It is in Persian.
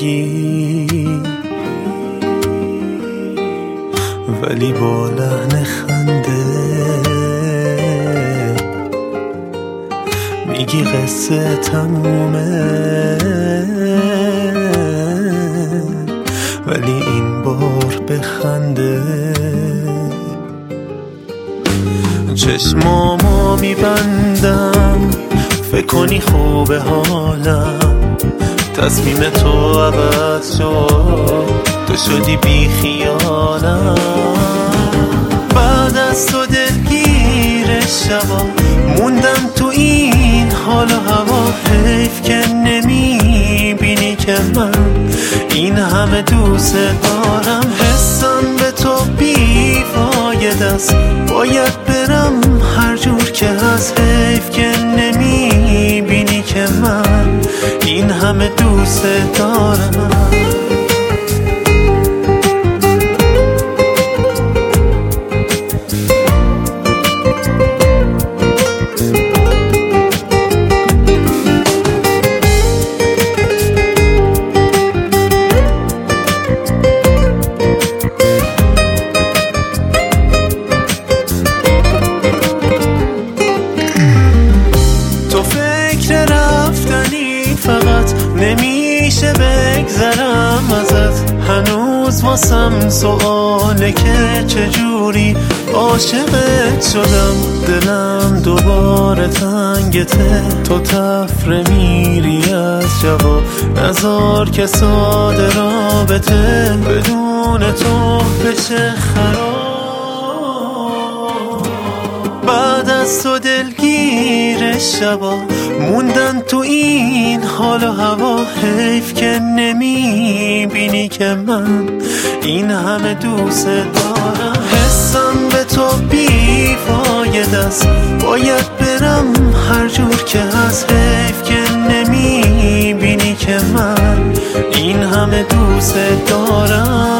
میگی، ولی با لحن خنده میگی قصه تمومه، ولی این بار بخنده. چشمامو میبندم فکر کنی خوبه حالم، تصمیم تو عوض شد، تو شدی بی خیالم. بعد از تو دلگیر شبا موندم تو این حال و هوا، حیف که نمیبینی که من این همه دوست دارم. حسم به تو بیفاید است، باید برم هر جور که هست، حیف که نمیبینی که من این همه دوست دارم. فقط نمیشه بگذرم ازت، هنوز واسم سواله که چجوری عاشقت شدم. دلم دوباره تنگته، تو تفره میری از جواب، نذار که ساده رابطه بدون تو بشه خراب. بعد از تو دلگیر شبا موندن تو این حال و هوا، حیف که نمیبینی که من این همه دوست دارم. حسم به تو بیفاید است، باید برم هر جور که هست، حیف که نمیبینی که من این همه دوست دارم.